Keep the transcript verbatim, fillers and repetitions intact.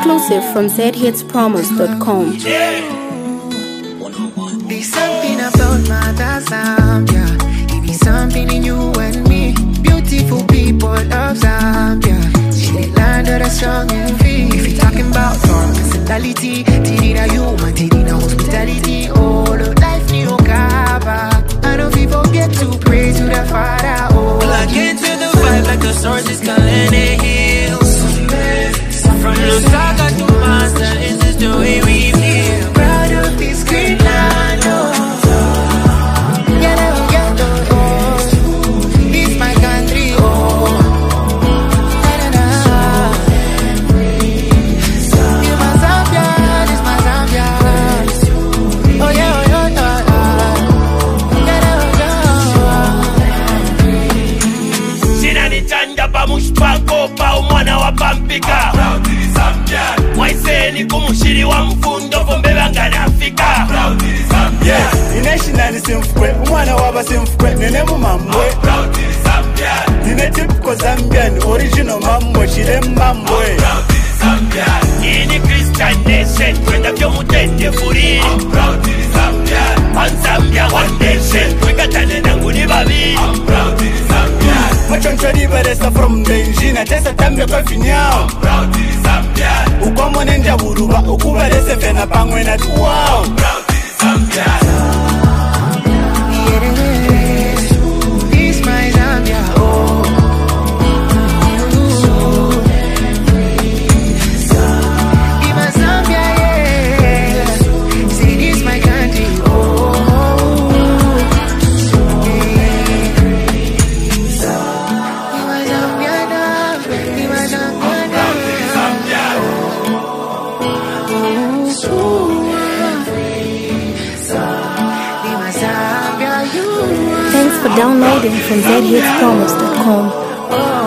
Exclusive from z hits promos dot com. There's something about Mother Zambia. It is something in you and me. Beautiful people of Zambia. She the land of the strong and free. If you're talking about our personality, Tidina human, Tidina hospitality. Oh, the life new Kaba. I know people get to pray to the Father. Oh, plug into the vibe like the source is calling the hills. From Lusaka to Master, this is the way we feel. Proud of this great land, oh. Ghetto, ghetto, oh. This my country, oh. Na, na, na. This my Zambia, this my Zambia. Oh yeah, oh yeah, oh yeah. Ghetto, ghetto. Sina ni chanja pa mushpako pa umwana wa pampika. Waiseni kumushiri wa mfundo vombe bangana Afrika. Yeah, inashinani simfukwe, umwana waba simfukwe, nene mu mamwe. Nene typical Zambian, original mamwe, chile mamwe. Ini Christian nation, kwenda vyo mutende furi. One Zambia, one nation, kwekatane nangu ni babi. Machoncho liberesa from Benjina, tesa tambe kwa finyao. Ukomo nenja buruba, ukubalese fena pangwe na tuwao. This my Zambia, oh. This my Zambia, yeah. See, this my country, oh. This my Zambia, nah. This my Zambia, nah. Thanks for downloading from z hits promos dot com.